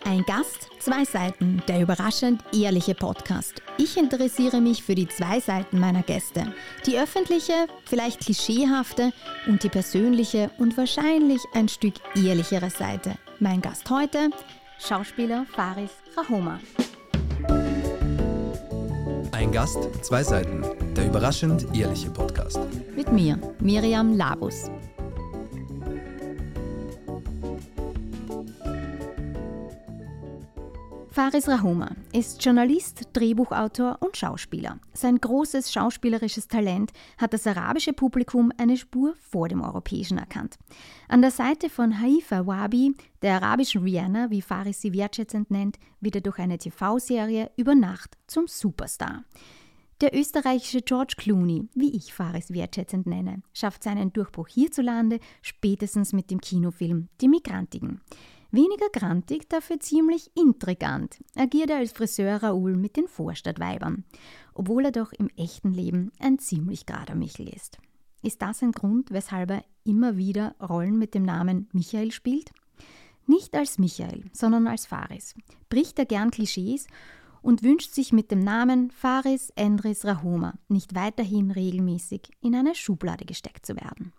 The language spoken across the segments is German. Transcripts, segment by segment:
Ein Gast, zwei Seiten, der überraschend ehrliche Podcast. Ich interessiere mich für die zwei Seiten meiner Gäste. Die öffentliche, vielleicht klischeehafte und die persönliche und wahrscheinlich ein Stück ehrlichere Seite. Mein Gast heute, Schauspieler Faris Rahoma. Ein Gast, zwei Seiten, der überraschend ehrliche Podcast. Mit mir, Miriam Labus. Faris Rahoma ist Journalist, Drehbuchautor und Schauspieler. Sein großes schauspielerisches Talent hat das arabische Publikum eine Spur vor dem europäischen erkannt. An der Seite von Haifa Wabi, der arabischen Rihanna, wie Faris sie wertschätzend nennt, wird er durch eine TV-Serie über Nacht zum Superstar. Der österreichische George Clooney, wie ich Faris wertschätzend nenne, schafft seinen Durchbruch hierzulande spätestens mit dem Kinofilm Die Migrantigen. Weniger grantig, dafür ziemlich intrigant, agiert er als Friseur Raoul mit den Vorstadtweibern, obwohl er doch im echten Leben ein ziemlich gerader Michel ist. Ist das ein Grund, weshalb er immer wieder Rollen mit dem Namen Michael spielt? Nicht als Michael, sondern als Faris. Bricht er gern Klischees und wünscht sich mit dem Namen Faris Endris Rahoma nicht weiterhin regelmäßig in eine Schublade gesteckt zu werden.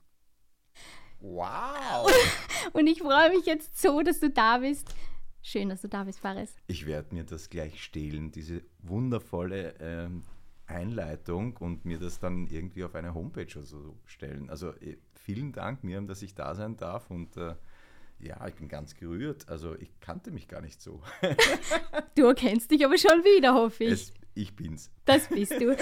Wow! Und ich freue mich jetzt so, dass du da bist. Schön, dass du da bist, Faris. Ich werde mir das gleich stehlen, diese wundervolle Einleitung und mir das dann irgendwie auf eine Homepage oder so stellen. Also vielen Dank, Miriam, dass ich da sein darf und ja, ich bin ganz gerührt. Also ich kannte mich gar nicht so. Du erkennst dich aber schon wieder, hoffe ich. Ich bin's. Das bist du.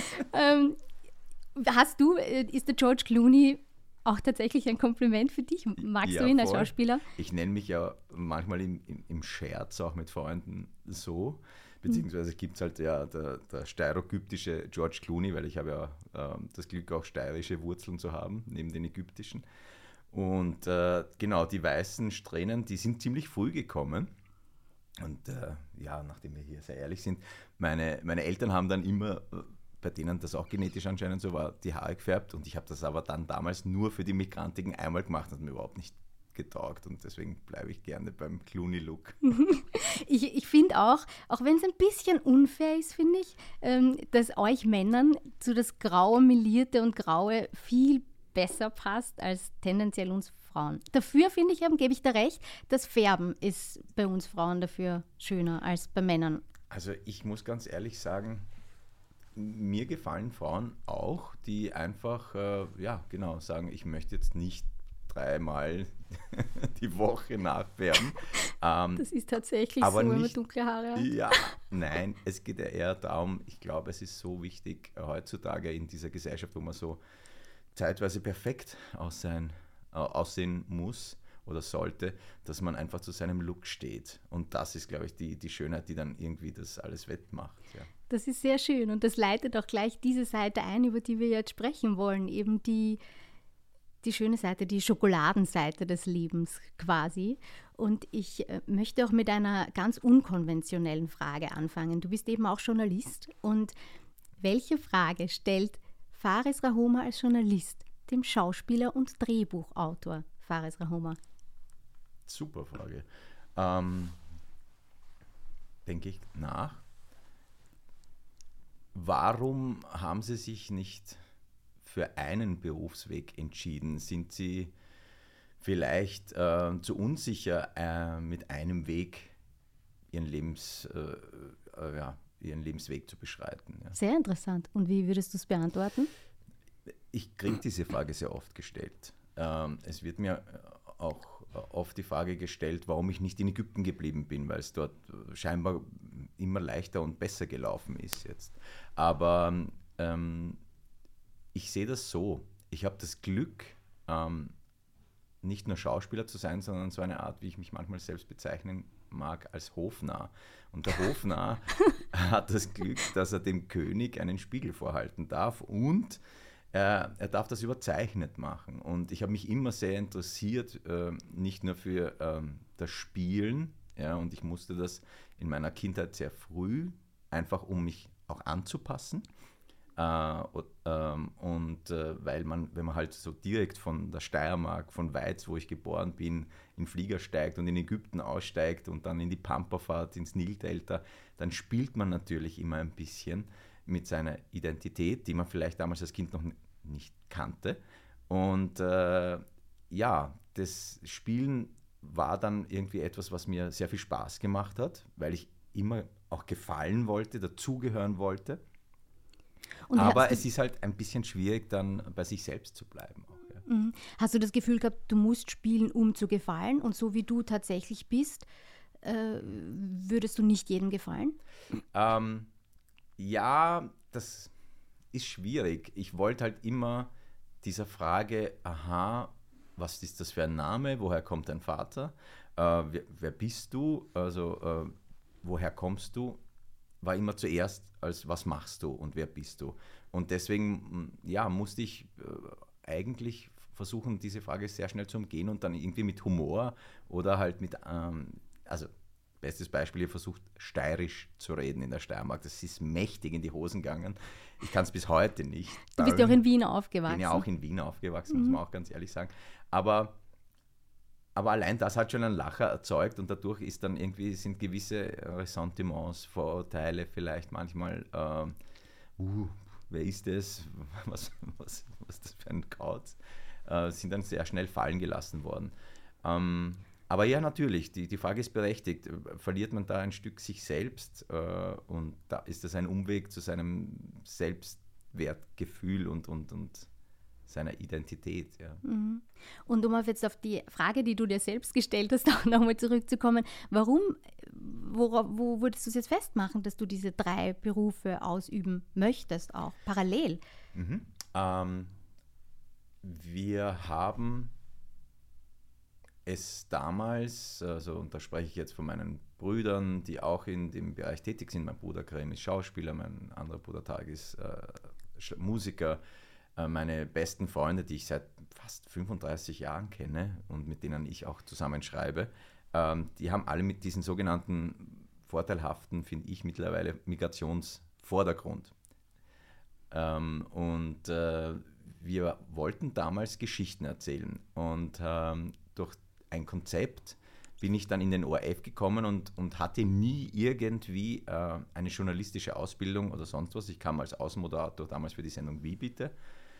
Ist der George Clooney auch tatsächlich ein Kompliment für dich? Magst du ihn als Schauspieler? Ich nenne mich ja manchmal im Scherz auch mit Freunden so, beziehungsweise gibt es halt ja der steiroägyptische George Clooney, weil ich habe ja das Glück, auch steirische Wurzeln zu haben, neben den ägyptischen. Und genau, die weißen Strähnen, die sind ziemlich früh gekommen. Und ja, nachdem wir hier sehr ehrlich sind, meine Eltern haben dann immer, bei denen das auch genetisch anscheinend so war, die Haare gefärbt. Und ich habe das aber dann damals nur für die Migrantigen einmal gemacht. Das hat mir überhaupt nicht getaugt. Und deswegen bleibe ich gerne beim Clooney-Look. Ich finde auch wenn es ein bisschen unfair ist, finde ich, dass euch Männern so das graue, melierte und graue viel besser passt als tendenziell uns Frauen. Dafür, finde ich, gebe ich da recht, das Färben ist bei uns Frauen dafür schöner als bei Männern. Also ich muss ganz ehrlich sagen, mir gefallen Frauen auch, die einfach, sagen, ich möchte jetzt nicht 3-mal die Woche nachfärben. Das ist tatsächlich so, wenn man dunkle Haare hat. Ja, nein, es geht ja eher darum, ich glaube, es ist so wichtig heutzutage in dieser Gesellschaft, wo man so zeitweise perfekt aussehen muss oder sollte, dass man einfach zu seinem Look steht. Und das ist, glaube ich, die Schönheit, die dann irgendwie das alles wettmacht. Ja. Das ist sehr schön und das leitet auch gleich diese Seite ein, über die wir jetzt sprechen wollen. Eben die schöne Seite, die Schokoladenseite des Lebens quasi. Und ich möchte auch mit einer ganz unkonventionellen Frage anfangen. Du bist eben auch Journalist. Und welche Frage stellt Faris Rahoma als Journalist dem Schauspieler und Drehbuchautor Faris Rahoma? Super Frage. Denke ich nach. Warum haben Sie sich nicht für einen Berufsweg entschieden? Sind Sie vielleicht zu unsicher, mit einem Weg Ihren Lebensweg zu beschreiten? Ja. Sehr interessant. Und wie würdest du es beantworten? Ich kriege diese Frage sehr oft gestellt. Es wird mir auch oft die Frage gestellt, warum ich nicht in Ägypten geblieben bin, weil es dort scheinbar immer leichter und besser gelaufen ist jetzt. Aber ich sehe das so. Ich habe das Glück, nicht nur Schauspieler zu sein, sondern so eine Art, wie ich mich manchmal selbst bezeichnen mag, als Hofnarr. Und der Hofnarr hat das Glück, dass er dem König einen Spiegel vorhalten darf und er darf das überzeichnet machen. Und ich habe mich immer sehr interessiert, nicht nur für das Spielen, ja, und ich musste das in meiner Kindheit sehr früh, einfach um mich auch anzupassen, Weil wenn man halt so direkt von der Steiermark, von Weiz, wo ich geboren bin, in den Flieger steigt und in Ägypten aussteigt und dann in die Pampa fährt, ins Nildelta, dann spielt man natürlich immer ein bisschen mit seiner Identität, die man vielleicht damals als Kind noch nicht kannte. Und das Spielen war dann irgendwie etwas, was mir sehr viel Spaß gemacht hat, weil ich immer auch gefallen wollte, dazugehören wollte. Aber es ist halt ein bisschen schwierig, dann bei sich selbst zu bleiben. Auch, ja. Hast du das Gefühl gehabt, du musst spielen, um zu gefallen? Und so wie du tatsächlich bist, würdest du nicht jedem gefallen? Ja, das ist schwierig. Ich wollte halt immer dieser Frage, was ist das für ein Name? Woher kommt dein Vater? Wer bist du? Also, woher kommst du? War immer zuerst als was machst du und wer bist du? Und deswegen, musste ich eigentlich versuchen, diese Frage sehr schnell zu umgehen und dann irgendwie mit Humor oder halt mit, bestes Beispiel, ihr versucht steirisch zu reden in der Steiermark. Das ist mächtig in die Hosen gegangen. Ich kann es bis heute nicht. Du bist ja auch in Wien aufgewachsen. Ich bin ja auch in Wien aufgewachsen, muss man auch ganz ehrlich sagen. Aber allein das hat schon einen Lacher erzeugt und dadurch sind gewisse Ressentiments, Vorurteile vielleicht manchmal, wer ist das, was ist das für ein Kauz, sind dann sehr schnell fallen gelassen worden. Aber ja, natürlich, die Frage ist berechtigt. Verliert man da ein Stück sich selbst und da ist das ein Umweg zu seinem Selbstwertgefühl und seiner Identität. Ja. Und um jetzt auf die Frage, die du dir selbst gestellt hast, auch nochmal zurückzukommen, wo würdest du es jetzt festmachen, dass du diese 3 Berufe ausüben möchtest, auch parallel? Wir haben es damals, und da spreche ich jetzt von meinen Brüdern, die auch in dem Bereich tätig sind. Mein Bruder Graham ist Schauspieler, mein anderer Bruder Tag ist Musiker. Meine besten Freunde, die ich seit fast 35 Jahren kenne und mit denen ich auch zusammen schreibe, die haben alle mit diesen sogenannten vorteilhaften, finde ich mittlerweile, Migrationsvordergrund. Wir wollten damals Geschichten erzählen und durch ein Konzept bin ich dann in den ORF gekommen und hatte nie irgendwie eine journalistische Ausbildung oder sonst was. Ich kam als Außenmoderator damals für die Sendung Wie bitte?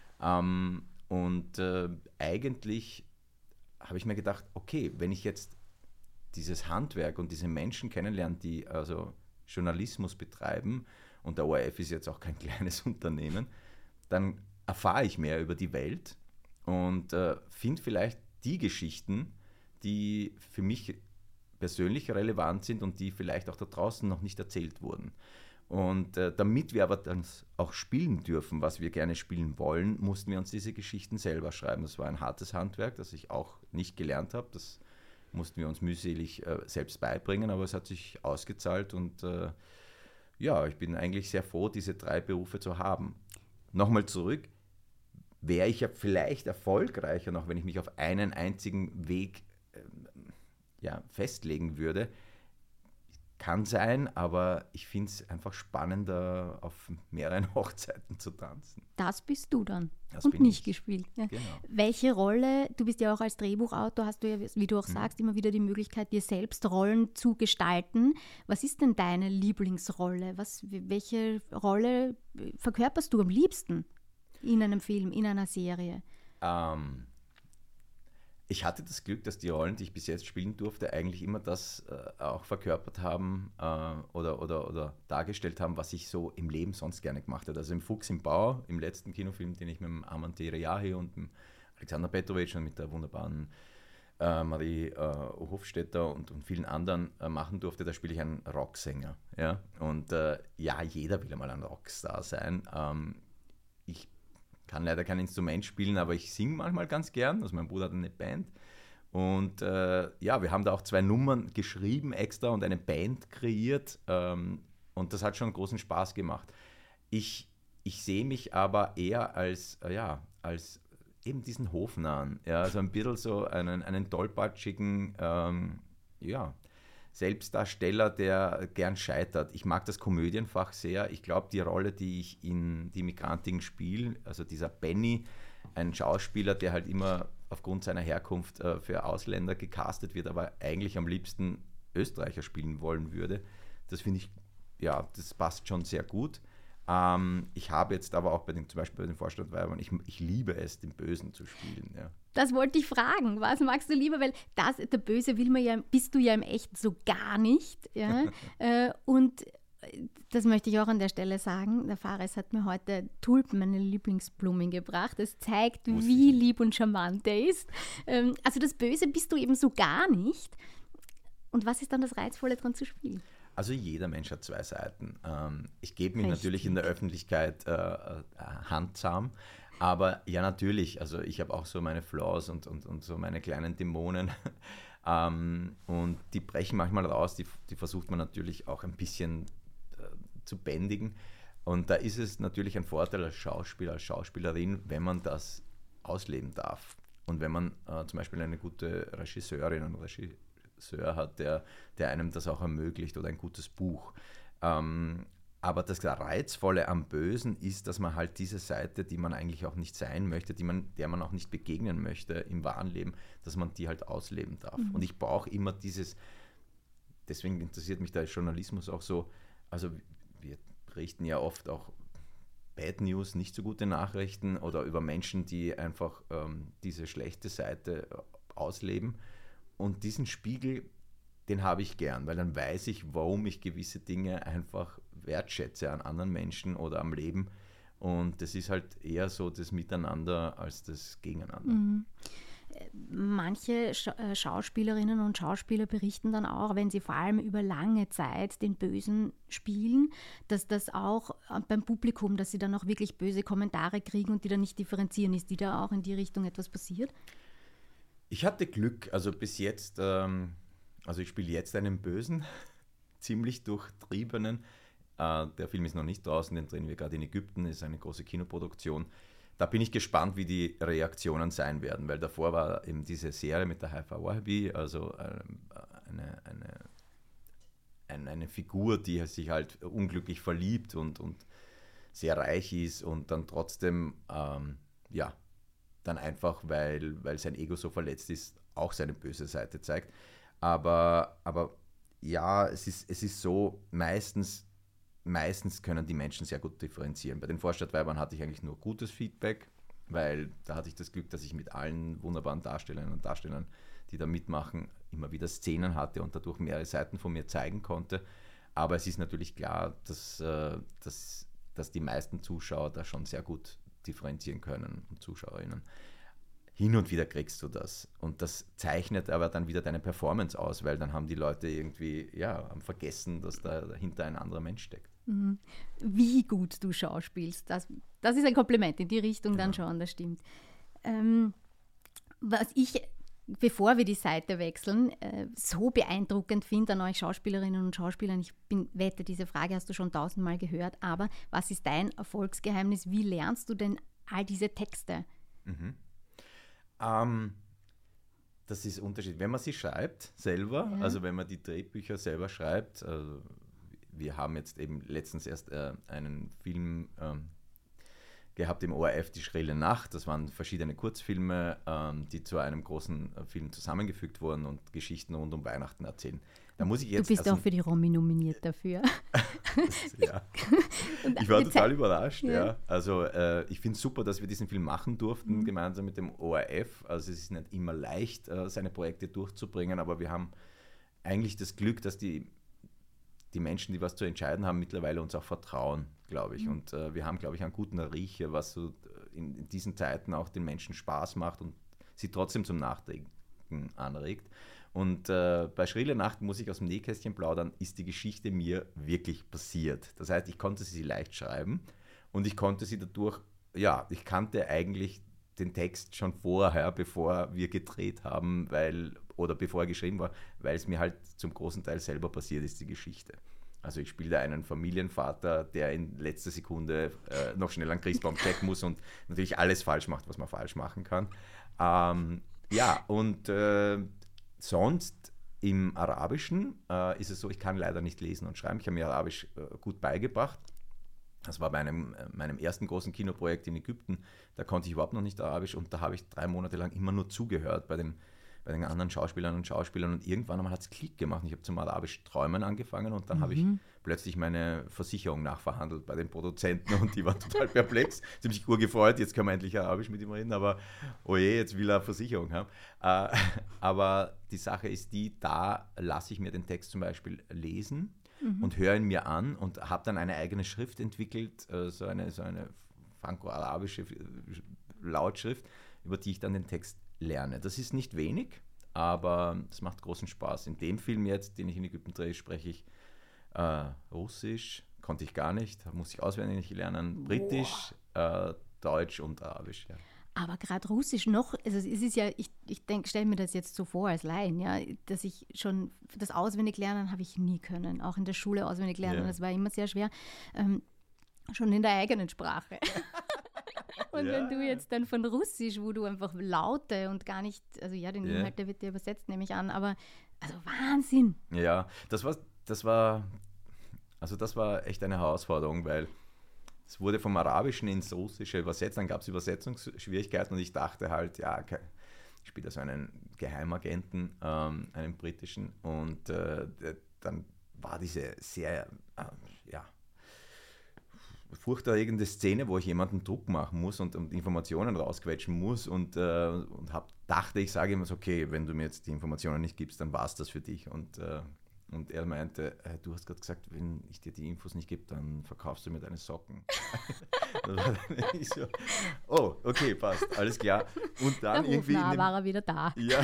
Eigentlich habe ich mir gedacht, okay, wenn ich jetzt dieses Handwerk und diese Menschen kennenlerne, die also Journalismus betreiben, und der ORF ist jetzt auch kein kleines Unternehmen, dann erfahre ich mehr über die Welt und finde vielleicht die Geschichten, die für mich persönlich relevant sind und die vielleicht auch da draußen noch nicht erzählt wurden. Und damit wir aber dann auch spielen dürfen, was wir gerne spielen wollen, mussten wir uns diese Geschichten selber schreiben. Das war ein hartes Handwerk, das ich auch nicht gelernt habe. Das mussten wir uns mühselig selbst beibringen, aber es hat sich ausgezahlt und ich bin eigentlich sehr froh, diese 3 Berufe zu haben. Nochmal zurück, wäre ich ja vielleicht erfolgreicher noch, wenn ich mich auf einen einzigen Weg festlegen würde. Kann sein, aber ich finde es einfach spannender, auf mehreren Hochzeiten zu tanzen. Das bist du dann Das und bin nicht ich. gespielt. Ja. Genau. Welche Rolle, du bist ja auch als Drehbuchautor, hast du ja, wie du auch sagst, immer wieder die Möglichkeit, dir selbst Rollen zu gestalten. Was ist denn deine Lieblingsrolle? Welche Rolle verkörperst du am liebsten in einem Film, in einer Serie? Ich hatte das Glück, dass die Rollen, die ich bis jetzt spielen durfte, eigentlich immer das auch verkörpert haben oder dargestellt haben, was ich so im Leben sonst gerne gemacht habe. Also im Fuchs im Bau, im letzten Kinofilm, den ich mit dem Arman Teriyahi und dem Alexander Petrovic und mit der wunderbaren Marie Hofstetter und vielen anderen machen durfte, da spiele ich einen Rocksänger. Ja? Und jeder will einmal ein Rockstar sein. Ich kann leider kein Instrument spielen, aber ich singe manchmal ganz gern. Also mein Bruder hat eine Band. Und wir haben da auch 2 Nummern geschrieben extra und eine Band kreiert. Und das hat schon großen Spaß gemacht. Ich sehe mich aber eher als eben diesen Hofnarren. Ja, also ein bisschen so einen tollpatschigen, Selbstdarsteller, der gern scheitert. Ich mag das Komödienfach sehr. Ich glaube, die Rolle, die ich in Die Migrantin spiele, also dieser Benny, ein Schauspieler, der halt immer aufgrund seiner Herkunft für Ausländer gecastet wird, aber eigentlich am liebsten Österreicher spielen wollen würde, das finde ich, ja, das passt schon sehr gut. Ich habe jetzt aber auch zum Beispiel bei den Vorstadtweibern, ich liebe es, den Bösen zu spielen. Ja. Das wollte ich fragen. Was magst du lieber? Weil der Böse bist du ja im Echten so gar nicht. Ja? Und das möchte ich auch an der Stelle sagen. Der Fares hat mir heute Tulpen, meine Lieblingsblumen, gebracht. Es zeigt, wie lieb und charmant er ist. Also das Böse bist du eben so gar nicht. Und was ist dann das Reizvolle daran zu spielen? Also jeder Mensch hat zwei Seiten. Ich gebe mich natürlich in der Öffentlichkeit handsam, aber ja natürlich, also ich habe auch so meine Flaws und so meine kleinen Dämonen und die brechen manchmal raus, die versucht man natürlich auch ein bisschen zu bändigen und da ist es natürlich ein Vorteil als Schauspieler, als Schauspielerin, wenn man das ausleben darf und wenn man zum Beispiel eine gute Regisseurin und Regisseur hat, der einem das auch ermöglicht oder ein gutes Buch. Aber das Reizvolle am Bösen ist, dass man halt diese Seite, die man eigentlich auch nicht sein möchte, der man auch nicht begegnen möchte im wahren Leben, dass man die halt ausleben darf. Mhm. Und ich brauche immer deswegen interessiert mich der Journalismus auch so, also wir berichten ja oft auch Bad News, nicht so gute Nachrichten oder über Menschen, die einfach diese schlechte Seite ausleben. Und diesen Spiegel, den habe ich gern, weil dann weiß ich, warum ich gewisse Dinge einfach wertschätze an anderen Menschen oder am Leben. Und das ist halt eher so das Miteinander als das Gegeneinander. Mhm. Manche Schauspielerinnen und Schauspieler berichten dann auch, wenn sie vor allem über lange Zeit den Bösen spielen, dass das auch beim Publikum, dass sie dann auch wirklich böse Kommentare kriegen und die dann nicht differenzieren. Ist die da auch in die Richtung etwas passiert? Ich hatte Glück, also bis jetzt, also ich spiele jetzt einen Bösen, ziemlich durchtriebenen. Der Film ist noch nicht draußen, den drehen wir gerade in Ägypten, ist eine große Kinoproduktion. Da bin ich gespannt, wie die Reaktionen sein werden, weil davor war eben diese Serie mit der Haifa Wahabi, also eine Figur, die sich halt unglücklich verliebt und sehr reich ist und dann trotzdem, dann einfach, weil sein Ego so verletzt ist, auch seine böse Seite zeigt. Aber ja, es ist so, meistens können die Menschen sehr gut differenzieren. Bei den Vorstadtweibern hatte ich eigentlich nur gutes Feedback, weil da hatte ich das Glück, dass ich mit allen wunderbaren Darstellerinnen und Darstellern, die da mitmachen, immer wieder Szenen hatte und dadurch mehrere Seiten von mir zeigen konnte. Aber es ist natürlich klar, dass die meisten Zuschauer da schon sehr gut differenzieren können und Zuschauerinnen. Hin und wieder kriegst du das. Und das zeichnet aber dann wieder deine Performance aus, weil dann haben die Leute irgendwie vergessen, dass da dahinter ein anderer Mensch steckt. Wie gut du schauspielst, das ist ein Kompliment in die Richtung dann schon, das stimmt. Was ich, bevor wir die Seite wechseln, so beeindruckend finde an euch Schauspielerinnen und Schauspielern, ich wette, diese Frage hast du schon 1000-mal gehört, aber was ist dein Erfolgsgeheimnis? Wie lernst du denn all diese Texte? Das ist unterschiedlich. Wenn man sie schreibt selber, also wenn man die Drehbücher selber schreibt, also wir haben jetzt eben letztens erst einen Film gehabt im ORF, Die schrille Nacht. Das waren verschiedene Kurzfilme, die zu einem großen Film zusammengefügt wurden und Geschichten rund um Weihnachten erzählen. Da muss ich jetzt, du bist auch für die Romy nominiert dafür. Ich war total überrascht. Ja. Also ich finde es super, dass wir diesen Film machen durften, gemeinsam mit dem ORF. Also es ist nicht immer leicht, seine Projekte durchzubringen, aber wir haben eigentlich das Glück, dass die Menschen, die was zu entscheiden haben, mittlerweile uns auch vertrauen, glaube ich. Und wir haben, glaube ich, einen guten Riecher, was so in diesen Zeiten auch den Menschen Spaß macht und sie trotzdem zum Nachdenken anregt. Und bei Schrille Nacht, muss ich aus dem Nähkästchen plaudern, ist die Geschichte mir wirklich passiert. Das heißt, ich konnte sie leicht schreiben und ich konnte sie dadurch, ich kannte eigentlich den Text schon vorher, bevor wir gedreht haben, bevor er geschrieben war, weil es mir halt zum großen Teil selber passiert ist, die Geschichte. Also ich spiele da einen Familienvater, der in letzter Sekunde noch schnell einen Christbaum checken muss und natürlich alles falsch macht, was man falsch machen kann. Sonst im Arabischen ist es so, ich kann leider nicht lesen und schreiben. Ich habe mir Arabisch gut beigebracht. Das war bei meinem ersten großen Kinoprojekt in Ägypten. Da konnte ich überhaupt noch nicht Arabisch und da habe ich 3 Monate lang immer nur zugehört bei den anderen Schauspielern und irgendwann einmal hat es Klick gemacht. Ich habe zum Arabisch träumen angefangen und dann habe ich plötzlich meine Versicherung nachverhandelt bei den Produzenten und die waren total perplex. Sie haben sich urgefreut, jetzt können wir endlich Arabisch mit ihm reden, aber oje, jetzt will er eine Versicherung haben. Aber die Sache ist da lasse ich mir den Text zum Beispiel lesen und höre ihn mir an und habe dann eine eigene Schrift entwickelt, so eine franco-arabische Lautschrift, über die ich dann den Text lerne. Das ist nicht wenig, aber es macht großen Spaß. In dem Film jetzt, den ich in Ägypten drehe, spreche ich Russisch, konnte ich gar nicht, musste ich auswendig lernen, Britisch, Deutsch und Arabisch. Ja. Aber gerade Russisch noch, also es ist ja, ich stelle mir das jetzt so vor als Laien, ja, dass ich schon das Auswendiglernen habe ich nie können, auch in der Schule auswendig lernen, das war immer sehr schwer, schon in der eigenen Sprache. Und wenn du jetzt dann von Russisch, wo du einfach Laute und gar nicht, also ja, den Inhalt, der wird dir übersetzt, nehme ich an, aber also Wahnsinn. Ja, das war echt eine Herausforderung, weil es wurde vom Arabischen ins Russische übersetzt, dann gab es Übersetzungsschwierigkeiten und ich dachte halt, ja, ich spiele da so einen Geheimagenten, einen britischen und dann war diese sehr, furchterregende Szene, wo ich jemanden Druck machen muss und Informationen rausquetschen muss und dachte, ich sage ihm so, okay, wenn du mir jetzt die Informationen nicht gibst, dann war es das für dich. Und er meinte, du hast gerade gesagt, wenn ich dir die Infos nicht gebe, dann verkaufst du mir deine Socken. Ich so, oh, okay, passt, alles klar. Und dann irgendwie war er wieder da. Ja.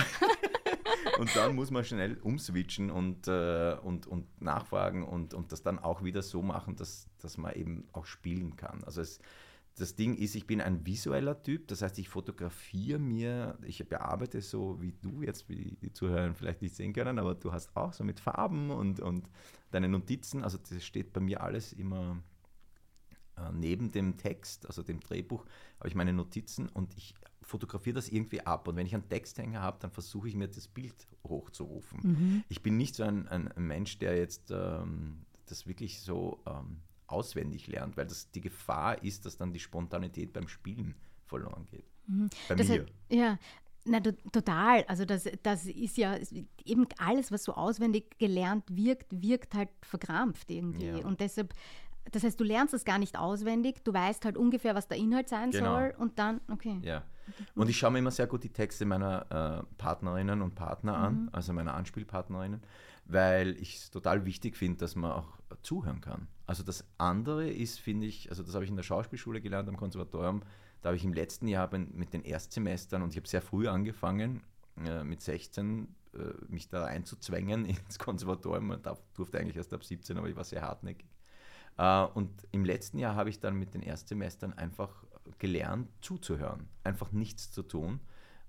Und dann muss man schnell umswitchen und nachfragen und das dann auch wieder so machen, dass man eben auch spielen kann. Also das Ding ist, ich bin ein visueller Typ, das heißt, ich fotografiere mir, ich bearbeite so wie du jetzt, wie die Zuhörer vielleicht nicht sehen können, aber du hast auch so mit Farben und deine Notizen, also das steht bei mir alles immer neben dem Text, also dem Drehbuch, habe ich meine Notizen und ich fotografiere das irgendwie ab und wenn ich einen Texthänger habe, dann versuche ich mir das Bild hochzurufen. Ich bin nicht so ein Mensch, der jetzt das wirklich so auswendig lernt, weil die Gefahr ist, dass dann die Spontanität beim Spielen verloren geht. Bei mir. Ja, na, total. Also das ist ja eben alles, was so auswendig gelernt wirkt halt verkrampft irgendwie. Ja. Und deshalb, das heißt, du lernst es gar nicht auswendig, du weißt halt ungefähr, was der Inhalt sein soll und dann, okay. Ja. Und ich schaue mir immer sehr gut die Texte meiner Partnerinnen und Partner an, also meiner Anspielpartnerinnen, weil ich es total wichtig finde, dass man auch zuhören kann. Also das andere ist, finde ich, also das habe ich in der Schauspielschule gelernt am Konservatorium, da habe ich im letzten Jahr mit den Erstsemestern, und ich habe sehr früh angefangen, mit 16, mich da einzuzwängen ins Konservatorium. Man durfte eigentlich erst ab 17, aber ich war sehr hartnäckig. Und im letzten Jahr habe ich dann mit den Erstsemestern einfach gelernt, zuzuhören, einfach nichts zu tun.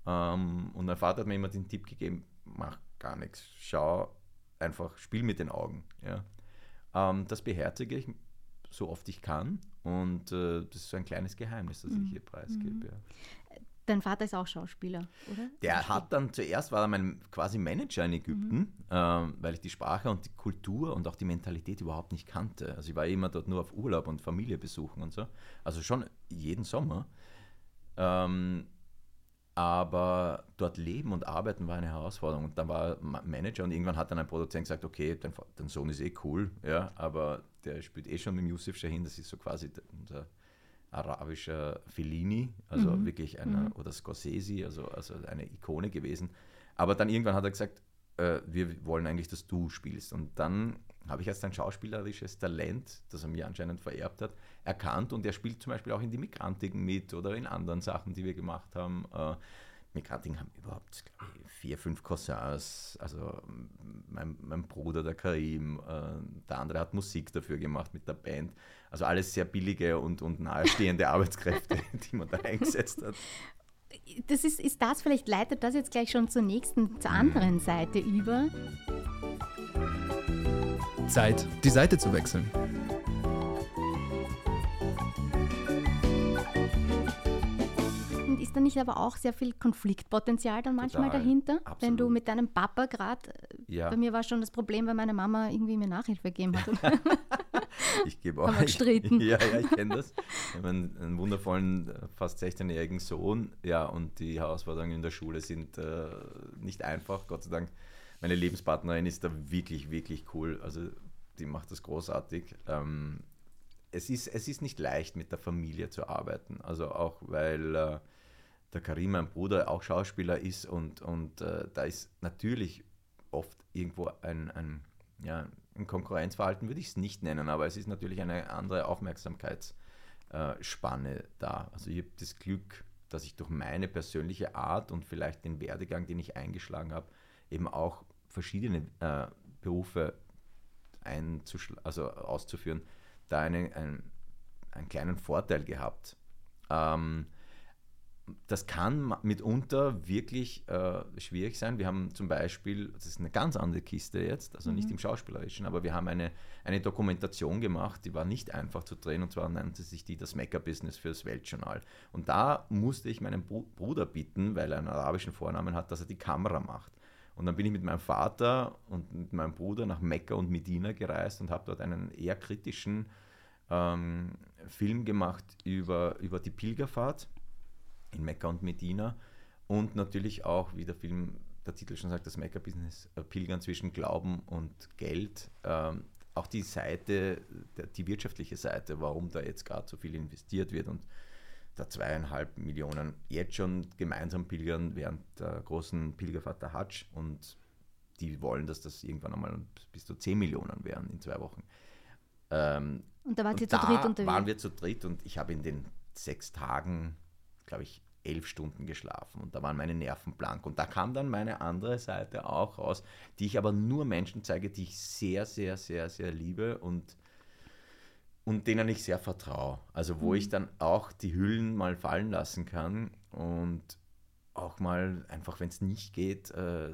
Und mein Vater hat mir immer den Tipp gegeben, mach gar nichts, schau einfach, spiel mit den Augen. Ja. Das beherzige ich so oft ich kann und das ist so ein kleines Geheimnis, das ich hier preisgebe. Ja. Dein Vater ist auch Schauspieler, oder? Der hat dann zuerst, war er mein quasi Manager in Ägypten, weil ich die Sprache und die Kultur und auch die Mentalität überhaupt nicht kannte. Also ich war immer dort nur auf Urlaub und Familie besuchen und so. Also schon jeden Sommer. Aber dort leben und arbeiten war eine Herausforderung. Und dann war er Manager und irgendwann hat dann ein Produzent gesagt, okay, dein Sohn ist cool, ja, aber der spielt schon mit Yusuf Shahin, das ist so quasi unser arabischer Fellini, also wirklich einer, oder Scorsese, also eine Ikone gewesen. Aber dann irgendwann hat er gesagt, wir wollen eigentlich, dass du spielst. Und dann habe ich erst ein schauspielerisches Talent, das er mir anscheinend vererbt hat, erkannt. Und er spielt zum Beispiel auch in die Migrantiken mit oder in anderen Sachen, die wir gemacht haben. Migrantiken haben überhaupt, glaube ich, 4, 5 Cousins. Also mein Bruder, der Karim, der andere hat Musik dafür gemacht mit der Band. Also alles sehr billige und nahestehende Arbeitskräfte, die man da eingesetzt hat. Das ist das, vielleicht leitet das jetzt gleich schon zur anderen Seite über. Zeit, die Seite zu wechseln. da nicht aber auch sehr viel Konfliktpotenzial dann manchmal Total, dahinter? absolut. Wenn du mit deinem Papa gerade, Ja. bei mir war schon das Problem, weil meine Mama irgendwie mir Nachhilfe gegeben hat. Oder? Ich gebe auch. Haben wir gestritten. Ja, ich kenne das. Ich habe einen wundervollen, fast 16-jährigen Sohn. Ja, und die Herausforderungen in der Schule sind nicht einfach. Gott sei Dank, meine Lebenspartnerin ist da wirklich, wirklich cool. Also die macht das großartig. Es ist nicht leicht, mit der Familie zu arbeiten. Also auch, weil der Karim, mein Bruder, auch Schauspieler ist und da ist natürlich oft irgendwo ein Konkurrenzverhalten, würde ich es nicht nennen, aber es ist natürlich eine andere Aufmerksamkeitsspanne da. Also ich habe das Glück, dass ich durch meine persönliche Art und vielleicht den Werdegang, den ich eingeschlagen habe, eben auch verschiedene Berufe auszuführen, da einen kleinen Vorteil gehabt. Das kann mitunter wirklich schwierig sein. Wir haben zum Beispiel, das ist eine ganz andere Kiste jetzt, also nicht im Schauspielerischen, aber wir haben eine Dokumentation gemacht, die war nicht einfach zu drehen, und zwar nannte sich die das Mecca-Business für das Weltjournal. Und da musste ich meinen Bruder bitten, weil er einen arabischen Vornamen hat, dass er die Kamera macht. Und dann bin ich mit meinem Vater und mit meinem Bruder nach Mekka und Medina gereist und habe dort einen eher kritischen Film gemacht über die Pilgerfahrt in Mekka und Medina und natürlich auch, wie der Titel schon sagt, das Mekka-Business, Pilgern zwischen Glauben und Geld. Auch die Seite, die wirtschaftliche Seite, warum da jetzt gerade so viel investiert wird und da 2,5 Millionen jetzt schon gemeinsam pilgern während der großen Pilgerfahrt der Hadsch, und die wollen, dass das irgendwann einmal bis zu 10 Millionen wären in 2 Wochen. Und da wart ihr zu dritt unterwegs? Waren wir zu dritt und ich habe in den 6 Tagen, glaube ich, 11 Stunden geschlafen und da waren meine Nerven blank. Und da kam dann meine andere Seite auch raus, die ich aber nur Menschen zeige, die ich sehr, sehr, sehr, sehr liebe und denen ich sehr vertraue. Also wo ich dann auch die Hüllen mal fallen lassen kann und auch mal einfach, wenn es nicht geht,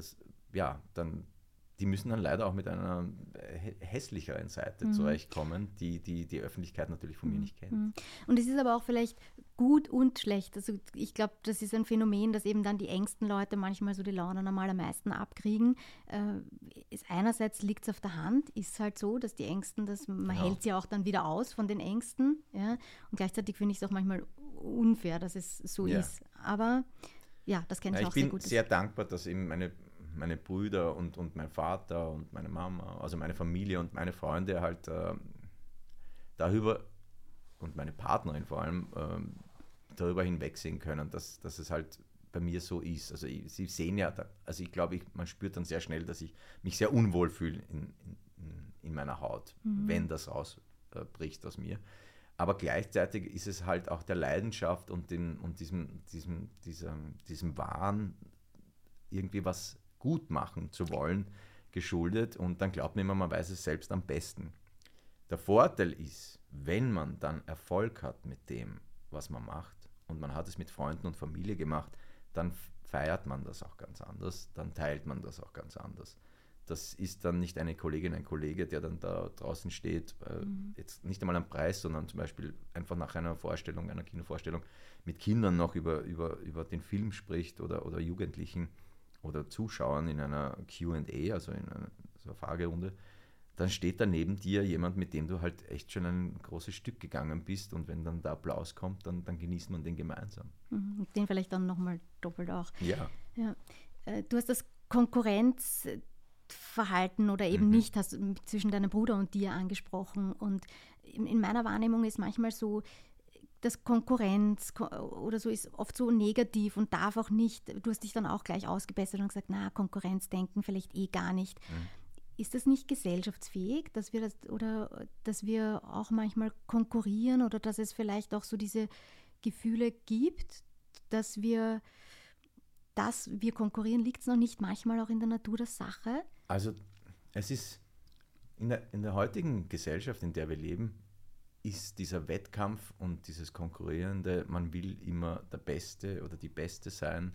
dann die müssen dann leider auch mit einer hässlicheren Seite zurechtkommen, die Öffentlichkeit natürlich von mir nicht kennt. Und es ist aber auch vielleicht gut und schlecht. Also ich glaube, das ist ein Phänomen, dass eben dann die engsten Leute manchmal so die Laune normal am meisten abkriegen. Einerseits liegt es auf der Hand, ist halt so, dass die Ängsten, man hält sie auch dann wieder aus von den Ängsten. Ja? Und gleichzeitig finde ich es auch manchmal unfair, dass es so ist. Aber ja, das kenne ich auch sehr gut. Ich bin sehr dankbar, dass eben meine Brüder und mein Vater und meine Mama, also meine Familie und meine Freunde halt darüber und meine Partnerin vor allem darüber hinwegsehen können, dass es halt bei mir so ist. Also sie sehen ja, ich glaube, man spürt dann sehr schnell, dass ich mich sehr unwohl fühle in meiner Haut, wenn das rausbricht aus mir. Aber gleichzeitig ist es halt auch der Leidenschaft und diesem Wahn, irgendwie was gut machen zu wollen, geschuldet, und dann glaubt man immer, man weiß es selbst am besten. Der Vorteil ist, wenn man dann Erfolg hat mit dem, was man macht, und man hat es mit Freunden und Familie gemacht, dann feiert man das auch ganz anders, dann teilt man das auch ganz anders. Das ist dann nicht eine Kollegin, ein Kollege, der dann da draußen steht, jetzt nicht einmal am Preis, sondern zum Beispiel einfach nach einer Vorstellung, einer Kinovorstellung, mit Kindern noch über den Film spricht oder Jugendlichen oder Zuschauern in einer Q&A, also in einer Fragerunde, dann steht da neben dir jemand, mit dem du halt echt schon ein großes Stück gegangen bist, und wenn dann der Applaus kommt, dann genießt man den gemeinsam. Den vielleicht dann nochmal doppelt auch. Ja. Du hast das Konkurrenzverhalten oder eben nicht hast zwischen deinem Bruder und dir angesprochen, und in meiner Wahrnehmung ist manchmal so, dass Konkurrenz oder so ist oft so negativ und darf auch nicht, du hast dich dann auch gleich ausgebessert und gesagt, Konkurrenzdenken vielleicht gar nicht. Ist das nicht gesellschaftsfähig, dass wir auch manchmal konkurrieren, oder dass es vielleicht auch so diese Gefühle gibt, dass wir konkurrieren? Liegt es noch nicht manchmal auch in der Natur der Sache? Also es ist in der heutigen Gesellschaft, in der wir leben, ist dieser Wettkampf und dieses Konkurrierende, man will immer der Beste oder die Beste sein,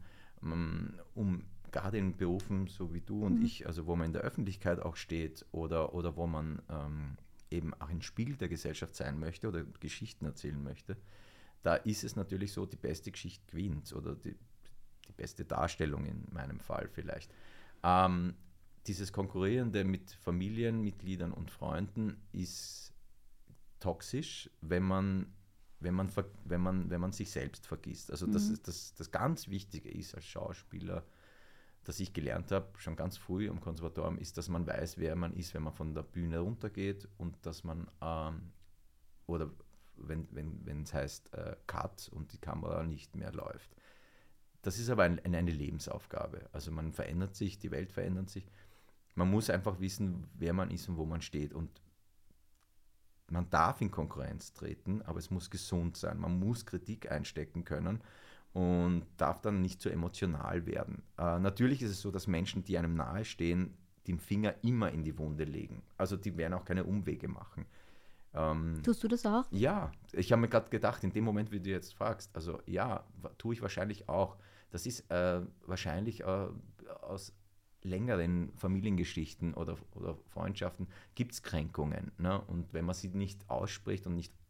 gerade in Berufen so wie du und ich, also wo man in der Öffentlichkeit auch steht oder wo man eben auch ein Spiegel der Gesellschaft sein möchte oder Geschichten erzählen möchte, da ist es natürlich so, die beste Geschichte gewinnt oder die beste Darstellung in meinem Fall vielleicht. Dieses Konkurrierende mit Familienmitgliedern und Freunden ist toxisch, wenn man sich selbst vergisst. Also das ganz Wichtige ist als Schauspieler, das ich gelernt habe, schon ganz früh am Konservatorium, ist, dass man weiß, wer man ist, wenn man von der Bühne runtergeht und dass man, oder wenn es heißt Cut und die Kamera nicht mehr läuft. Das ist aber eine Lebensaufgabe. Also man verändert sich, die Welt verändert sich. Man muss einfach wissen, wer man ist und wo man steht. Und man darf in Konkurrenz treten, aber es muss gesund sein. Man muss Kritik einstecken können und darf dann nicht zu emotional werden. Natürlich ist es so, dass Menschen, die einem nahestehen, den Finger immer in die Wunde legen. Also die werden auch keine Umwege machen. Tust du das auch? Ja, ich habe mir gerade gedacht, in dem Moment, wie du jetzt fragst, also ja, tue ich wahrscheinlich auch. Das ist wahrscheinlich aus längeren Familiengeschichten oder Freundschaften gibt es Kränkungen. Ne? Und wenn man sie nicht ausspricht und nicht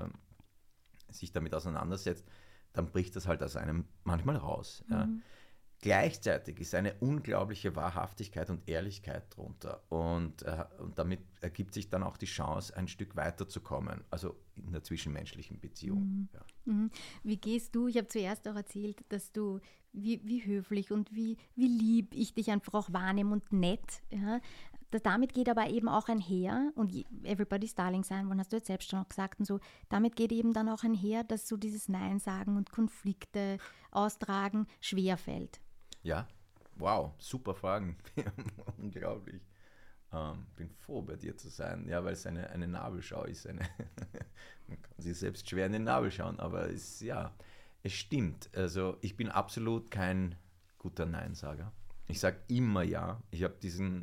sich damit auseinandersetzt, dann bricht das halt aus einem manchmal raus. Ja. Gleichzeitig ist eine unglaubliche Wahrhaftigkeit und Ehrlichkeit drunter. Und damit ergibt sich dann auch die Chance, ein Stück weiterzukommen, also in der zwischenmenschlichen Beziehung. Ja. Wie gehst du? Ich habe zuerst auch erzählt, dass du, wie höflich und wie lieb ich dich einfach auch wahrnehme und nett. Ja. Damit geht aber eben auch einher, und Everybody's Darling sein, wann hast du jetzt selbst schon gesagt und so, damit geht eben dann auch einher, dass so dieses Nein sagen und Konflikte austragen schwerfällt. Ja, wow, super Fragen. Unglaublich. Bin froh, bei dir zu sein. Ja, weil es eine Nabelschau ist. Man kann sich selbst schwer in den Nabel schauen, aber es stimmt. Also ich bin absolut kein guter Neinsager. Ich sage immer ja. Ich habe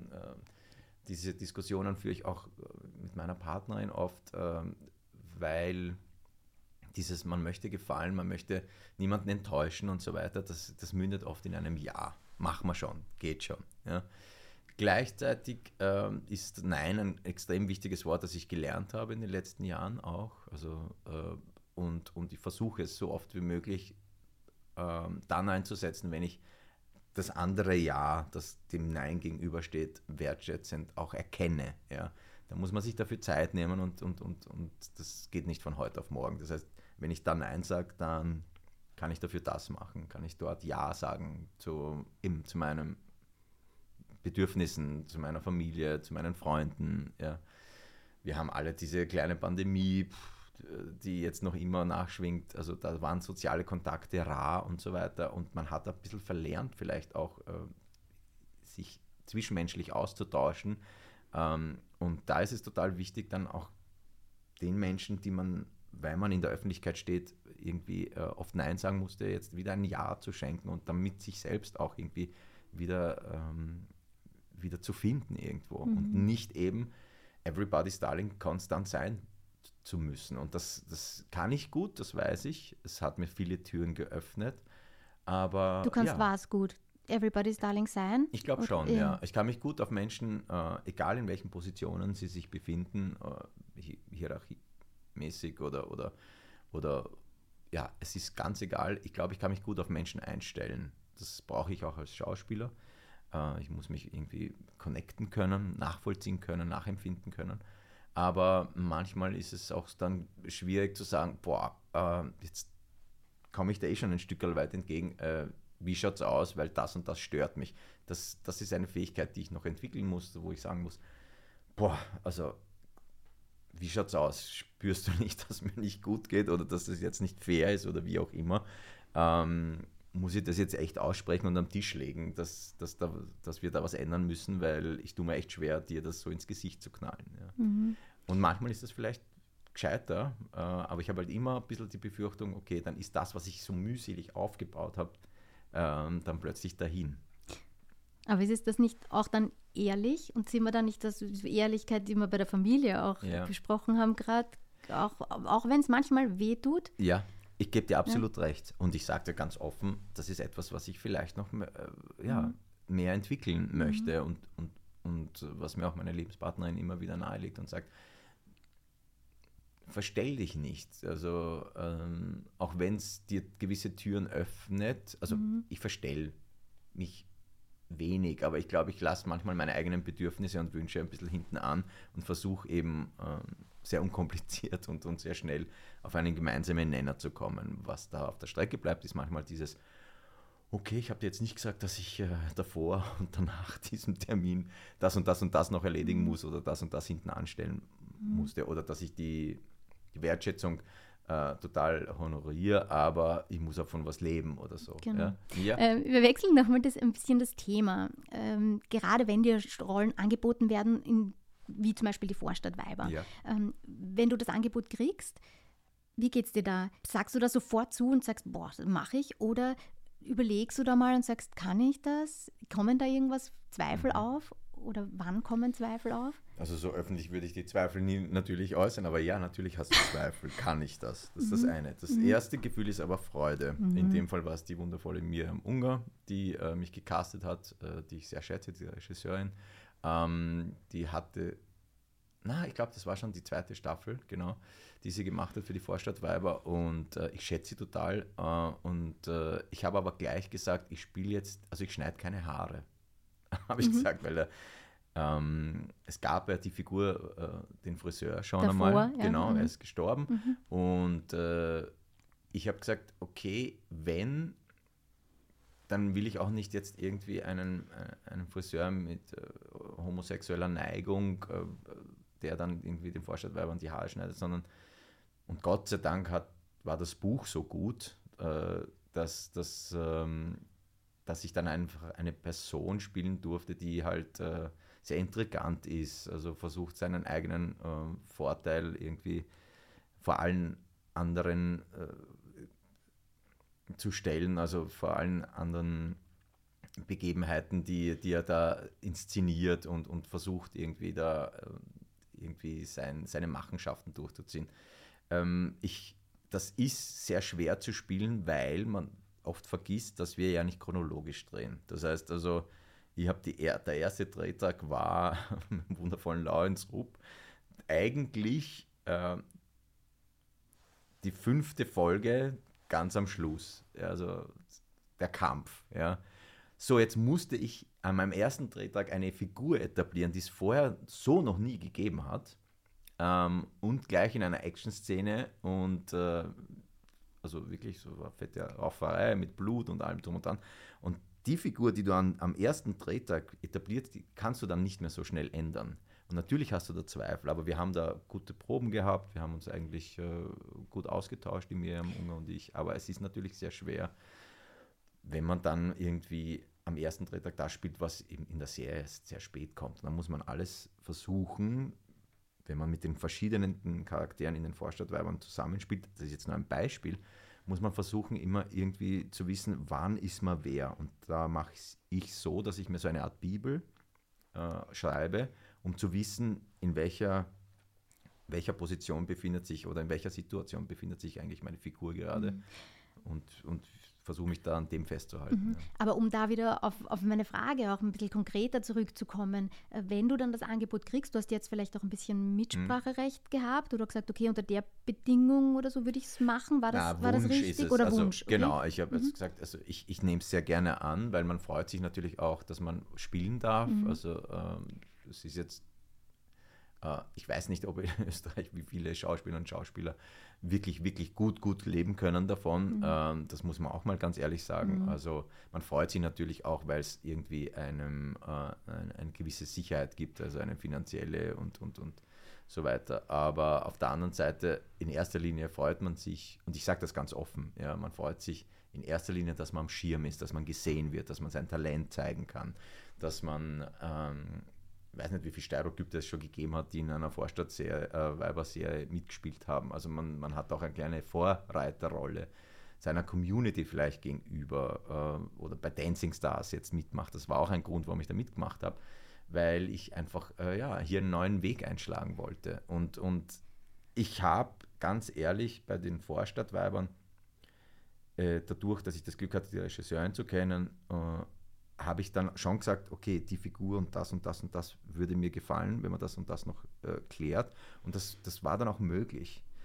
diese Diskussionen führe ich auch mit meiner Partnerin oft, weil man möchte gefallen, man möchte niemanden enttäuschen und so weiter, das mündet oft in einem Ja. Machen wir schon, geht schon. Ja. Gleichzeitig ist Nein ein extrem wichtiges Wort, das ich gelernt habe in den letzten Jahren auch. Also, und ich versuche es so oft wie möglich dann einzusetzen, wenn ich das andere Ja, das dem Nein gegenübersteht, wertschätzend auch erkenne. Ja. Da muss man sich dafür Zeit nehmen und das geht nicht von heute auf morgen. Das heißt, wenn ich dann Nein sage, dann kann ich dafür das machen, kann ich dort Ja sagen zu meinen Bedürfnissen, zu meiner Familie, zu meinen Freunden. Ja. Wir haben alle diese kleine Pandemie, die jetzt noch immer nachschwingt. Also da waren soziale Kontakte rar und so weiter und man hat ein bisschen verlernt, vielleicht auch sich zwischenmenschlich auszutauschen. Und da ist es total wichtig, dann auch den Menschen, die man, weil man in der Öffentlichkeit steht, irgendwie oft Nein sagen musste, jetzt wieder ein Ja zu schenken und damit sich selbst auch irgendwie wieder zu finden irgendwo und nicht eben Everybody's Darling konstant sein zu müssen. Und das kann ich gut, das weiß ich. Es hat mir viele Türen geöffnet. Aber du kannst was gut? Everybody's Darling sein? Ich glaube schon, ja. Ich kann mich gut auf Menschen, egal in welchen Positionen sie sich befinden, hierarchiemäßig oder ja, es ist ganz egal. Ich glaube, ich kann mich gut auf Menschen einstellen. Das brauche ich auch als Schauspieler. Ich muss mich irgendwie connecten können, nachvollziehen können, nachempfinden können. Aber manchmal ist es auch dann schwierig zu sagen, jetzt komme ich da schon ein Stück weit entgegen. Wie schaut es aus, weil das und das stört mich. Das ist eine Fähigkeit, die ich noch entwickeln muss, wo ich sagen muss, also wie schaut es aus? Spürst du nicht, dass mir nicht gut geht oder dass das jetzt nicht fair ist oder wie auch immer? Muss ich das jetzt echt aussprechen und am Tisch legen, dass wir da was ändern müssen, weil ich tue mir echt schwer, dir das so ins Gesicht zu knallen. Ja. Und manchmal ist das vielleicht gescheiter, aber ich habe halt immer ein bisschen die Befürchtung, okay, dann ist das, was ich so mühselig aufgebaut habe, dann plötzlich dahin. Aber ist das nicht auch dann ehrlich? Und sehen wir dann nicht, dass Ehrlichkeit, die wir bei der Familie auch besprochen haben gerade, auch wenn es manchmal wehtut? Ja, ich gebe dir absolut recht. Und ich sage dir ganz offen, das ist etwas, was ich vielleicht noch mehr entwickeln möchte und was mir auch meine Lebenspartnerin immer wieder nahelegt und sagt, verstell dich nicht. Also auch wenn es dir gewisse Türen öffnet, also ich verstell mich wenig, aber ich glaube, ich lasse manchmal meine eigenen Bedürfnisse und Wünsche ein bisschen hinten an und versuche eben sehr unkompliziert und sehr schnell auf einen gemeinsamen Nenner zu kommen. Was da auf der Strecke bleibt, ist manchmal dieses, okay, ich habe dir jetzt nicht gesagt, dass ich davor und danach diesem Termin das und das noch erledigen muss oder das und das hinten anstellen musste oder dass ich die Wertschätzung total honoriere, aber ich muss auch von was leben oder so. Genau. Ja? Wir wechseln nochmal ein bisschen das Thema. Gerade wenn dir Rollen angeboten werden, wie zum Beispiel die Vorstadtweiber. Ja. Wenn du das Angebot kriegst, wie geht's dir da? Sagst du da sofort zu und sagst, boah, das mache ich? Oder überlegst du da mal und sagst, kann ich das? Kommen da irgendwas Zweifel auf? Oder wann kommen Zweifel auf? Also so öffentlich würde ich die Zweifel nie natürlich äußern, aber ja, natürlich hast du Zweifel. Kann ich das? Das ist das eine. Das erste Gefühl ist aber Freude. In dem Fall war es die wundervolle Miriam Unger, die mich gecastet hat, die ich sehr schätze, die Regisseurin. Die hatte, ich glaube, das war schon die 2. Staffel, genau, die sie gemacht hat für die Vorstadtweiber und ich schätze sie total. Ich habe aber gleich gesagt, ich schneide keine Haare. Habe ich gesagt, weil es gab ja die Figur, den Friseur schon davor, einmal, ja. genau, er ist gestorben und ich habe gesagt, okay, wenn, dann will ich auch nicht jetzt irgendwie einen Friseur mit homosexueller Neigung, der dann irgendwie den Vorstadtweibern die Haare schneidet, sondern, und Gott sei Dank war das Buch so gut, dass ich dann einfach eine Person spielen durfte, die halt sehr intrigant ist, also versucht seinen eigenen Vorteil irgendwie vor allen anderen zu stellen, also vor allen anderen Begebenheiten, die er da inszeniert und versucht irgendwie da irgendwie seine Machenschaften durchzuziehen. Das ist sehr schwer zu spielen, weil man oft vergisst, dass wir ja nicht chronologisch drehen. Das heißt also, der erste Drehtag war mit dem wundervollen Laurens Rupp eigentlich die 5. Folge ganz am Schluss. Ja, also der Kampf. Ja. So, jetzt musste ich an meinem ersten Drehtag eine Figur etablieren, die es vorher so noch nie gegeben hat. Und gleich in einer Action-Szene und also wirklich so eine fette Rauferei mit Blut und allem drum und dran. Und die Figur, die du am ersten Drehtag etablierst, die kannst du dann nicht mehr so schnell ändern. Und natürlich hast du da Zweifel, aber wir haben da gute Proben gehabt, wir haben uns eigentlich gut ausgetauscht, die Miriam Unger und ich, aber es ist natürlich sehr schwer, wenn man dann irgendwie am ersten Drehtag das spielt, was eben in der Serie sehr spät kommt. Und dann muss man alles versuchen, wenn man mit den verschiedenen Charakteren in den Vorstadtweibern zusammenspielt, das ist jetzt nur ein Beispiel, muss man versuchen, immer irgendwie zu wissen, wann ist man wer. Und da mache ich so, dass ich mir so eine Art Bibel schreibe, um zu wissen, in welcher Position befindet sich oder in welcher Situation befindet sich eigentlich meine Figur gerade. Und versuche mich da an dem festzuhalten. Ja. Aber um da wieder auf meine Frage auch ein bisschen konkreter zurückzukommen, wenn du dann das Angebot kriegst, du hast jetzt vielleicht auch ein bisschen Mitspracherecht gehabt oder gesagt, okay, unter der Bedingung oder so würde ich es machen, war das richtig oder also, Wunsch? Okay. Genau, ich habe jetzt gesagt, also ich nehme es sehr gerne an, weil man freut sich natürlich auch, dass man spielen darf. Also es ist jetzt ich weiß nicht, ob in Österreich wie viele Schauspieler und Schauspieler wirklich, wirklich gut leben können davon. Das muss man auch mal ganz ehrlich sagen. Also man freut sich natürlich auch, weil es irgendwie einem eine gewisse Sicherheit gibt, also eine finanzielle und so weiter. Aber auf der anderen Seite, in erster Linie freut man sich, und ich sage das ganz offen, ja, man freut sich in erster Linie, dass man am Schirm ist, dass man gesehen wird, dass man sein Talent zeigen kann, dass man ich weiß nicht, wie viele Stereotype es schon gegeben hat, die in einer Vorstadtweiber-Serie mitgespielt haben. Also man hat auch eine kleine Vorreiterrolle seiner Community vielleicht gegenüber oder bei Dancing Stars jetzt mitmacht. Das war auch ein Grund, warum ich da mitgemacht habe, weil ich einfach hier einen neuen Weg einschlagen wollte. Und ich habe ganz ehrlich bei den Vorstadtweibern, dadurch, dass ich das Glück hatte, die Regisseurin zu kennen, habe ich dann schon gesagt, okay, die Figur und das und das und das würde mir gefallen, wenn man das und das noch klärt. Und das war dann auch möglich.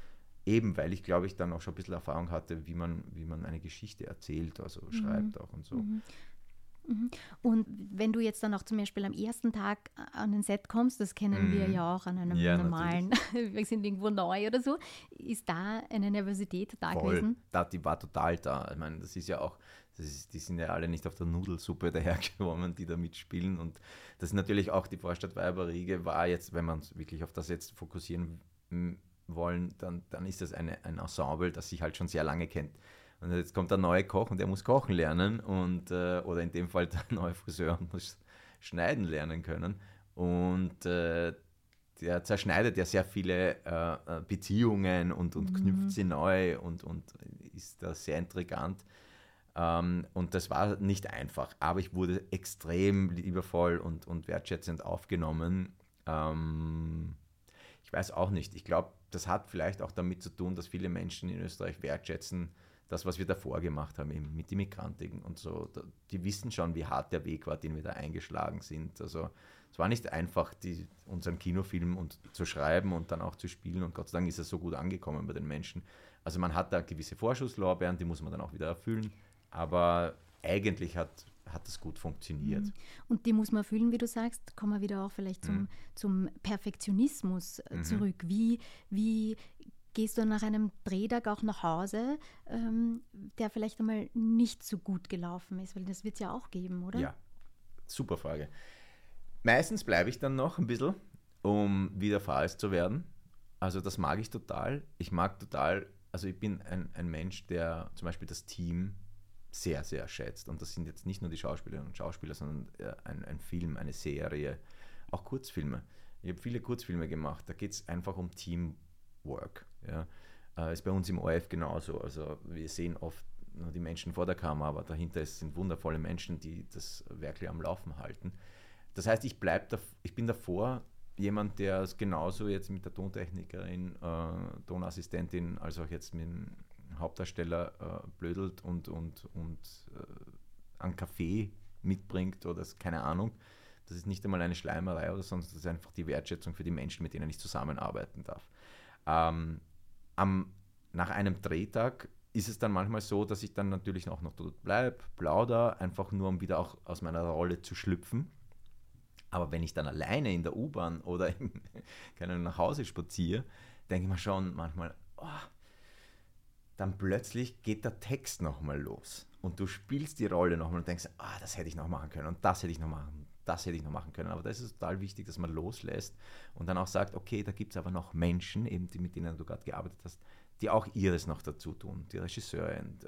Eben, weil ich glaube, ich dann auch schon ein bisschen Erfahrung hatte, wie man eine Geschichte erzählt, also schreibt auch und so. Und wenn du jetzt dann auch zum Beispiel am ersten Tag an ein Set kommst, das kennen wir ja auch an einem normalen, wir sind irgendwo neu oder so, ist da eine Nervosität da gewesen? Die war total da. Ich meine, das ist ja auch, die sind ja alle nicht auf der Nudelsuppe dahergekommen, die da mitspielen. Und das ist natürlich auch die Vorstadt Weiberriege war jetzt, wenn man wirklich auf das jetzt fokussieren wollen, dann ist das ein Ensemble, das sich halt schon sehr lange kennt. Und jetzt kommt der neue Koch und der muss kochen lernen oder in dem Fall der neue Friseur und muss schneiden lernen können. Und der zerschneidet ja sehr viele Beziehungen und knüpft sie neu und ist da sehr intrigant. Und das war nicht einfach, aber ich wurde extrem liebevoll und wertschätzend aufgenommen. Ich weiß auch nicht, ich glaube, das hat vielleicht auch damit zu tun, dass viele Menschen in Österreich wertschätzen, das, was wir davor gemacht haben, eben mit Immigranten und so. Die wissen schon, wie hart der Weg war, den wir da eingeschlagen sind. Also es war nicht einfach, unseren Kinofilm zu schreiben und dann auch zu spielen. Und Gott sei Dank ist es so gut angekommen bei den Menschen. Also man hat da gewisse Vorschusslorbeeren, die muss man dann auch wieder erfüllen. Aber eigentlich hat es gut funktioniert. Und die muss man erfüllen, wie du sagst. Kommen wir wieder auch vielleicht zum Perfektionismus zurück. Wie gehst du nach einem Drehtag auch nach Hause, der vielleicht einmal nicht so gut gelaufen ist? Weil das wird es ja auch geben, oder? Ja, super Frage. Meistens bleibe ich dann noch ein bisschen, um wieder Fahrers zu werden. Also das mag ich total. Ich bin ein Mensch, der zum Beispiel das Team sehr, sehr schätzt. Und das sind jetzt nicht nur die Schauspielerinnen und Schauspieler, sondern ein Film, eine Serie, auch Kurzfilme. Ich habe viele Kurzfilme gemacht. Da geht es einfach um Teamwork. Ja. Ist bei uns im ORF genauso. Also wir sehen oft nur die Menschen vor der Kamera, aber dahinter sind wundervolle Menschen, die das wirklich am Laufen halten. Das heißt, ich bin davor jemand, der es genauso jetzt mit der Tontechnikerin, Tonassistentin, als auch jetzt mit dem Hauptdarsteller blödelt und einen Kaffee mitbringt oder keine Ahnung. Das ist nicht einmal eine Schleimerei oder sonst, das ist einfach die Wertschätzung für die Menschen, mit denen ich zusammenarbeiten darf. Nach einem Drehtag ist es dann manchmal so, dass ich dann natürlich auch noch dort bleibe, plauder, einfach nur um wieder auch aus meiner Rolle zu schlüpfen. Aber wenn ich dann alleine in der U-Bahn oder nach Hause spaziere, denke ich mir schon manchmal, dann plötzlich geht der Text nochmal los. Und du spielst die Rolle nochmal und denkst, das hätte ich noch machen können und das hätte ich noch machen können. Aber das ist total wichtig, dass man loslässt und dann auch sagt, okay, da gibt es aber noch Menschen, eben die, mit denen du gerade gearbeitet hast, die auch ihres noch dazu tun. Die Regisseurin,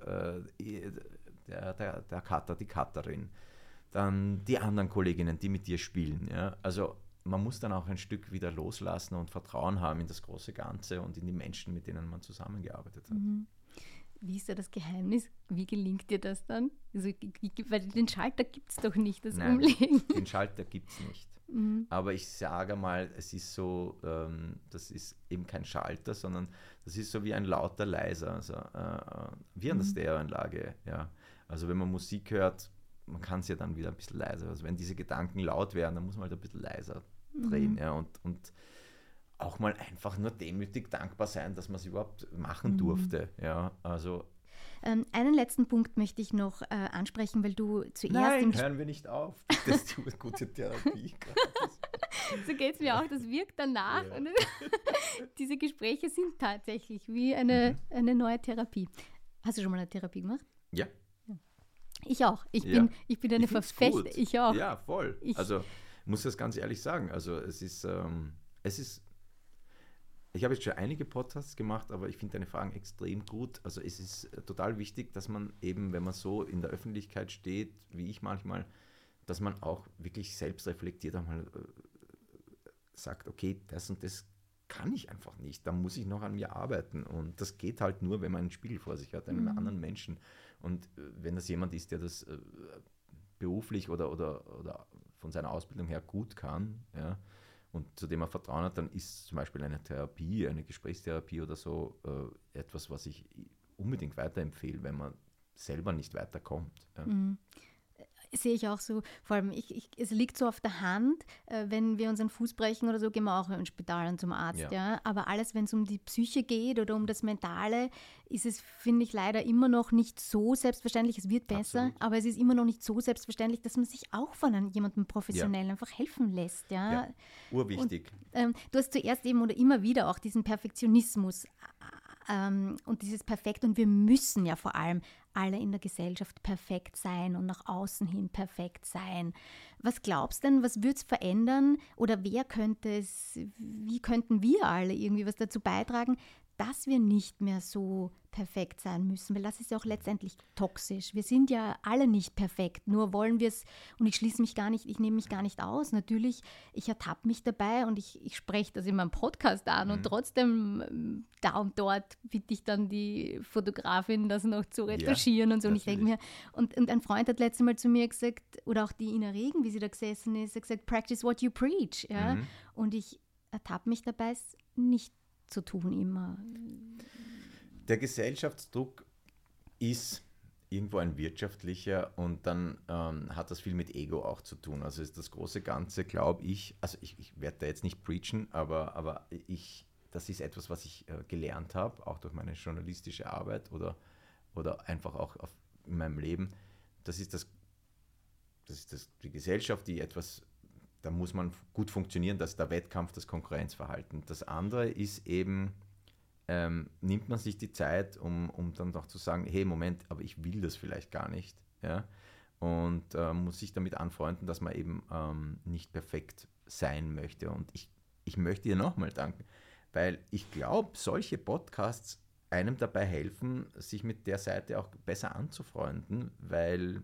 der Cutter, die Cutterin, dann die anderen Kolleginnen, die mit dir spielen. Ja? Also man muss dann auch ein Stück wieder loslassen und Vertrauen haben in das große Ganze und in die Menschen, mit denen man zusammengearbeitet hat. Wie ist da das Geheimnis? Wie gelingt dir das dann? Also, weil den Schalter gibt es doch nicht, das Umlegen. Den Schalter gibt es nicht. Aber ich sage mal, es ist so, das ist eben kein Schalter, sondern das ist so wie ein lauter, leiser, also wie an der Stereoanlage. Ja. Also wenn man Musik hört, man kann es ja dann wieder ein bisschen leiser. Also wenn diese Gedanken laut werden, dann muss man halt ein bisschen leiser drehen. Ja, und auch mal einfach nur demütig dankbar sein, dass man es überhaupt machen durfte. Ja, also einen letzten Punkt möchte ich noch ansprechen, weil du zuerst... Nein, hören wir nicht auf. Das ist die gute Therapie. So geht es mir auch, das wirkt danach. Ja. Und diese Gespräche sind tatsächlich wie eine neue Therapie. Hast du schon mal eine Therapie gemacht? Ja. Ich auch. Ich bin eine Verfechterin. Ich auch. Ja, voll. Ich muss das ganz ehrlich sagen. Also es ist ich habe jetzt schon einige Podcasts gemacht, aber ich finde deine Fragen extrem gut. Also es ist total wichtig, dass man eben, wenn man so in der Öffentlichkeit steht, wie ich manchmal, dass man auch wirklich selbst reflektiert einmal sagt, okay, das und das kann ich einfach nicht, da muss ich noch an mir arbeiten. Und das geht halt nur, wenn man einen Spiegel vor sich hat, einen anderen Menschen. Und wenn das jemand ist, der das beruflich oder von seiner Ausbildung her gut kann, ja, und zu dem er Vertrauen hat, dann ist zum Beispiel eine Therapie, eine Gesprächstherapie oder so etwas, was ich unbedingt weiterempfehle, wenn man selber nicht weiterkommt. Ja. Sehe ich auch so. Vor allem, es liegt so auf der Hand, wenn wir uns einen Fuß brechen oder so, gehen wir auch ins Spital und zum Arzt. Ja. Aber alles, wenn es um die Psyche geht oder um das Mentale, ist es, finde ich, leider immer noch nicht so selbstverständlich. Es wird besser, Absolut. aber es ist immer noch nicht so selbstverständlich, dass man sich auch von jemandem professionell einfach helfen lässt. Ja. Urwichtig. Du hast zuerst eben oder immer wieder auch diesen Perfektionismus und dieses Perfekt. Und wir müssen ja vor allem alle in der Gesellschaft perfekt sein und nach außen hin perfekt sein. Was glaubst du denn, was würde es verändern oder wie könnten wir alle irgendwie was dazu beitragen, dass wir nicht mehr so perfekt sein müssen, weil das ist ja auch letztendlich toxisch. Wir sind ja alle nicht perfekt, nur wollen wir es, und ich nehme mich gar nicht aus. Natürlich, ich ertappe mich dabei und ich spreche das in meinem Podcast an und trotzdem da und dort bitte ich dann die Fotografin, das noch zu retuschieren und so. Und ich denke mir, und ein Freund hat letztes Mal zu mir gesagt, oder auch die Ina Regen, wie sie da gesessen ist, hat gesagt, practice what you preach. Ja? Und ich ertappe mich dabei, es nicht zu tun immer. Der Gesellschaftsdruck ist irgendwo ein wirtschaftlicher und dann hat das viel mit Ego auch zu tun. Also ist das große Ganze, glaube ich, also ich werde da jetzt nicht preachen, aber das ist etwas, was ich gelernt habe, auch durch meine journalistische Arbeit oder einfach auch in meinem Leben. Das ist die Gesellschaft, die etwas, da muss man gut funktionieren, das ist der Wettkampf, das Konkurrenzverhalten. Das andere ist eben, nimmt man sich die Zeit, um dann auch zu sagen, hey, Moment, aber ich will das vielleicht gar nicht. Ja? Und muss sich damit anfreunden, dass man eben nicht perfekt sein möchte. Und ich möchte dir nochmal danken, weil ich glaube, solche Podcasts einem dabei helfen, sich mit der Seite auch besser anzufreunden, weil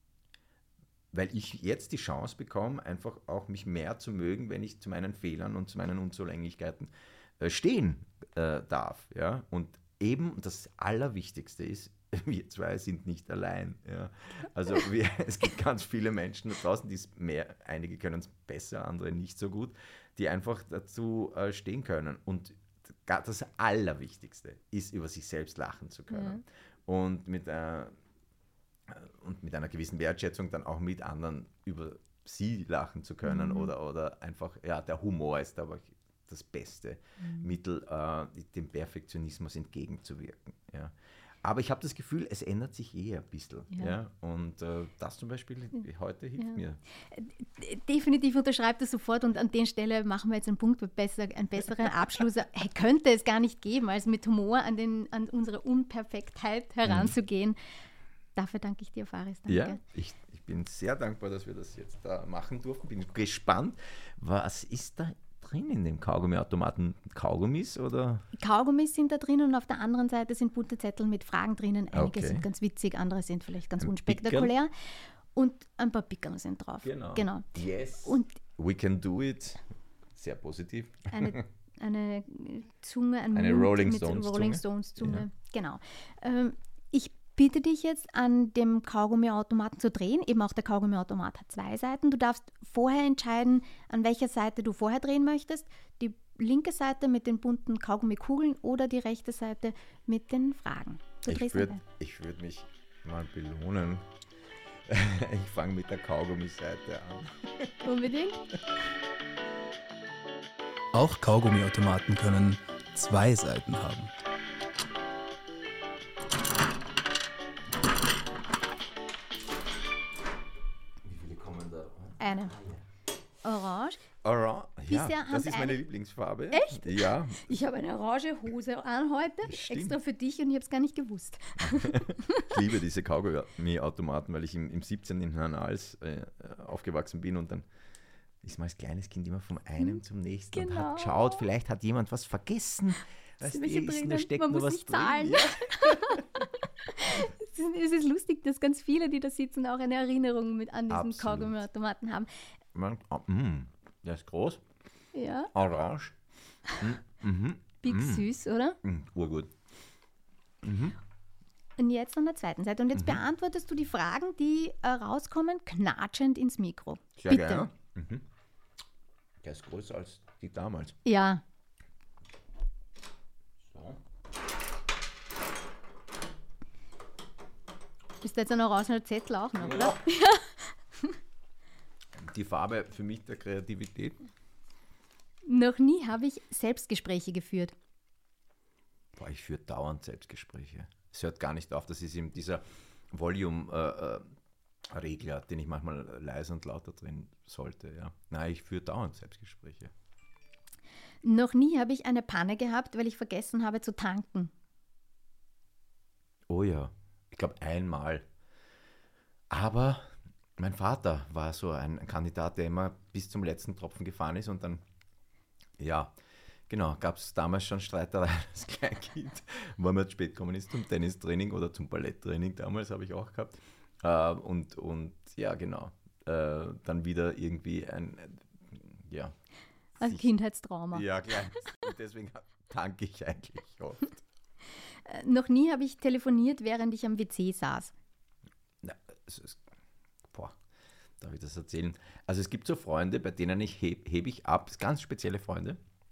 ich jetzt die Chance bekomme, einfach auch mich mehr zu mögen, wenn ich zu meinen Fehlern und zu meinen Unzulänglichkeiten stehen darf. Ja? Und eben das Allerwichtigste ist, wir zwei sind nicht allein. Ja? Also es gibt ganz viele Menschen da draußen, die es mehr, einige können es besser, andere nicht so gut, die einfach dazu stehen können. Und das Allerwichtigste ist, über sich selbst lachen zu können. Und mit einer gewissen Wertschätzung dann auch mit anderen über sie lachen zu können oder einfach, ja, der Humor ist aber das beste Mittel, dem Perfektionismus entgegenzuwirken. Ja. Aber ich habe das Gefühl, es ändert sich ein bisschen. Ja. Und das zum Beispiel heute hilft mir. Definitiv unterschreibt das sofort und an der Stelle machen wir jetzt einen Punkt, einen besseren Abschluss. Könnte es gar nicht geben, als mit Humor an unsere Unperfektheit heranzugehen. Dafür danke ich dir, Faris. Danke. Ja, ich bin sehr dankbar, dass wir das jetzt da machen durften. Bin gespannt, was ist da drin in dem Kaugummiautomaten? Kaugummis oder? Kaugummis sind da drin und auf der anderen Seite sind bunte Zettel mit Fragen drinnen. Einige sind ganz witzig, andere sind vielleicht ganz unspektakulär. Und ein paar Pickerl sind drauf. Genau. Yes. Und we can do it. Sehr positiv. Eine Zunge, eine Rolling Stones Zunge. Ja. Genau. Ich bitte dich jetzt, an dem Kaugummiautomaten zu drehen. Eben auch der Kaugummiautomat hat 2 Seiten. Du darfst vorher entscheiden, an welcher Seite du vorher drehen möchtest. Die linke Seite mit den bunten Kaugummikugeln oder die rechte Seite mit den Fragen. Ich würde mich mal belohnen. Ich fange mit der Kaugummiseite an. Unbedingt. Auch Kaugummiautomaten können 2 Seiten haben. Eine. Orange. Ja, das ist meine Lieblingsfarbe. Echt? Ja. Ich habe eine orange Hose an heute, extra für dich und ich habe es gar nicht gewusst. Ich liebe diese Kaugummiautomaten, weil ich im 17. in Hernals aufgewachsen bin und dann ist man als kleines Kind immer vom einen zum nächsten und hat geschaut, vielleicht hat jemand was vergessen. Da steckt man muss was nicht zahlen. Ja. Es ist lustig, dass ganz viele, die da sitzen, auch eine Erinnerung an diesen Kaugummiautomaten haben. Der ist groß. Ja. Orange. Big süß, oder? Urgut. Und jetzt an der zweiten Seite. Und jetzt beantwortest du die Fragen, die rauskommen, knatschend ins Mikro. Sehr gerne. Der ist größer als die damals. Ja. So. Ist da jetzt ein orangener Zettel auch noch, oder? Ja. Die Farbe für mich der Kreativität. Noch nie habe ich Selbstgespräche geführt. Boah, ich führe dauernd Selbstgespräche. Es hört gar nicht auf, das ist eben dieser Volume-Regler, den ich manchmal leise und lauter drin sollte. Ja. Nein, ich führe dauernd Selbstgespräche. Noch nie habe ich eine Panne gehabt, weil ich vergessen habe zu tanken. Oh ja, ich glaube einmal. Aber mein Vater war so ein Kandidat, der immer bis zum letzten Tropfen gefahren ist und dann, ja, genau, gab es damals schon Streitereien als Kleinkind, weil man spät gekommen ist zum Tennistraining oder zum Balletttraining, damals habe ich auch gehabt. Und ja, genau, dann wieder irgendwie ein Kindheitstrauma. Ja, klar. Und deswegen tanke ich eigentlich oft. Noch nie habe ich telefoniert, während ich am WC saß. Na, darf ich das erzählen? Also es gibt so Freunde, bei denen hebe ich ab, ganz spezielle Freunde.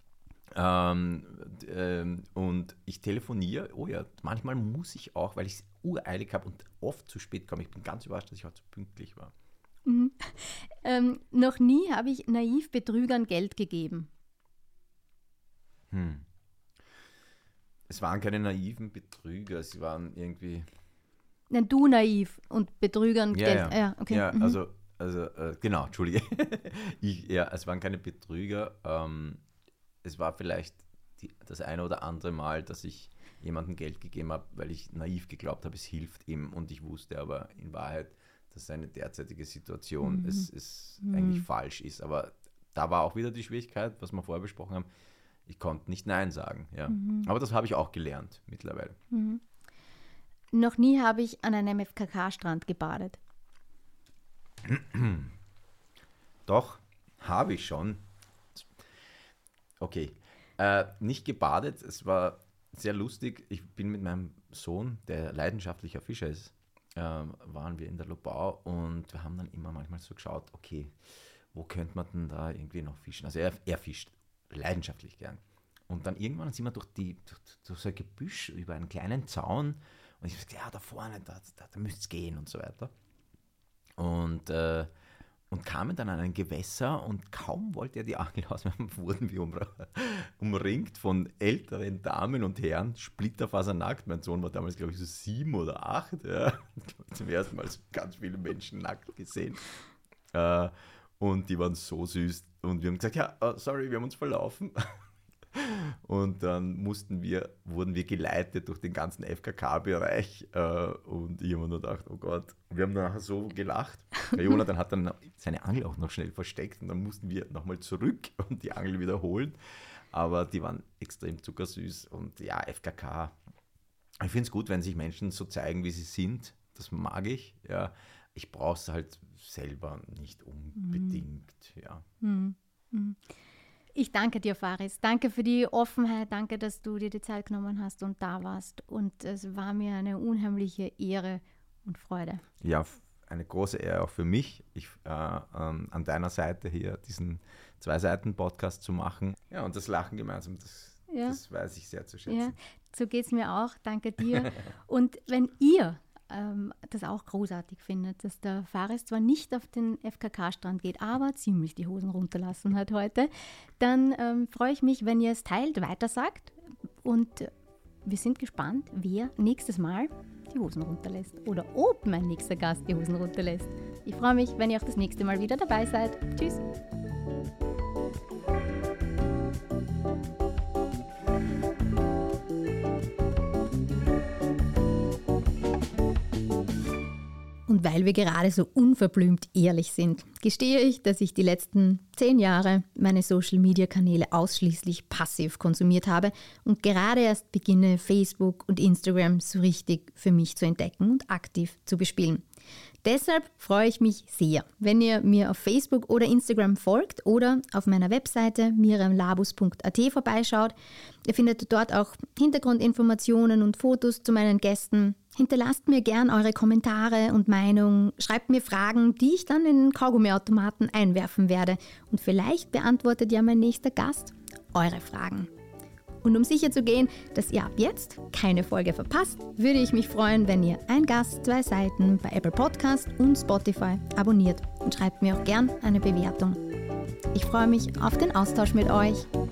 Und ich telefoniere, oh ja, manchmal muss ich auch, weil ich es ureilig habe und oft zu spät komme. Ich bin ganz überrascht, dass ich heute so pünktlich war. Mhm. Noch nie habe ich naiv Betrügern Geld gegeben. Es waren keine naiven Betrüger, sie waren irgendwie... Nein, du naiv und Betrügern Geld. Ja, okay. Ja, also genau, Entschuldige. Es waren keine Betrüger. Es war vielleicht das eine oder andere Mal, dass ich jemandem Geld gegeben habe, weil ich naiv geglaubt habe, es hilft ihm. Und ich wusste aber in Wahrheit, dass seine derzeitige Situation es eigentlich falsch ist. Aber da war auch wieder die Schwierigkeit, was wir vorher besprochen haben. Ich konnte nicht Nein sagen. Ja. Aber das habe ich auch gelernt mittlerweile. Noch nie habe ich an einem FKK-Strand gebadet. Doch, habe ich schon. Okay, nicht gebadet, es war sehr lustig. Ich bin mit meinem Sohn, der leidenschaftlicher Fischer ist, waren wir in der Lobau und wir haben dann immer manchmal so geschaut, okay, wo könnte man denn da irgendwie noch fischen? Also er fischt leidenschaftlich gern. Und dann irgendwann sind wir durch so ein Gebüsch über einen kleinen Zaun und ich habe gesagt, ja, da vorne, da müsste es gehen und so weiter. Und kamen dann an ein Gewässer und kaum wollte er die Angel ausmachen, wurden wir umringt von älteren Damen und Herren, splitterfasernackt. Mein Sohn war damals, glaube ich, so 7 oder 8. Ja. Zum ersten Mal so ganz viele Menschen nackt gesehen. Und die waren so süß. Und wir haben gesagt, ja, sorry, wir haben uns verlaufen. Und dann wurden wir geleitet durch den ganzen FKK-Bereich und ich habe mir nur gedacht, oh Gott, wir haben nachher so gelacht. Der Jonathan hat dann seine Angel auch noch schnell versteckt und dann mussten wir nochmal zurück und die Angel wiederholen. Aber die waren extrem zuckersüß und ja, FKK. Ich finde es gut, wenn sich Menschen so zeigen, wie sie sind. Das mag ich. Ja. Ich brauche es halt selber nicht unbedingt. Ja. Ich danke dir, Faris. Danke für die Offenheit. Danke, dass du dir die Zeit genommen hast und da warst. Und es war mir eine unheimliche Ehre und Freude. Ja, eine große Ehre auch für mich, an deiner Seite hier diesen 2-Seiten-Podcast zu machen. Ja, und das Lachen gemeinsam, das weiß ich sehr zu schätzen. Ja, so geht es mir auch. Danke dir. Und wenn ihr das auch großartig findet, dass der Faris zwar nicht auf den FKK-Strand geht, aber ziemlich die Hosen runterlassen hat heute, dann freue ich mich, wenn ihr es teilt, weitersagt und wir sind gespannt, wer nächstes Mal die Hosen runterlässt oder ob mein nächster Gast die Hosen runterlässt. Ich freue mich, wenn ihr auch das nächste Mal wieder dabei seid. Tschüss! Und weil wir gerade so unverblümt ehrlich sind, gestehe ich, dass ich die letzten 10 Jahre meine Social-Media-Kanäle ausschließlich passiv konsumiert habe und gerade erst beginne, Facebook und Instagram so richtig für mich zu entdecken und aktiv zu bespielen. Deshalb freue ich mich sehr, wenn ihr mir auf Facebook oder Instagram folgt oder auf meiner Webseite miriamlabus.at vorbeischaut. Ihr findet dort auch Hintergrundinformationen und Fotos zu meinen Gästen. Hinterlasst mir gern eure Kommentare und Meinung, schreibt mir Fragen, die ich dann in den Kaugummiautomaten einwerfen werde. Und vielleicht beantwortet ja mein nächster Gast eure Fragen. Und um sicher zu gehen, dass ihr ab jetzt keine Folge verpasst, würde ich mich freuen, wenn ihr Ein Gast, zwei Seiten bei Apple Podcast und Spotify abonniert und schreibt mir auch gern eine Bewertung. Ich freue mich auf den Austausch mit euch.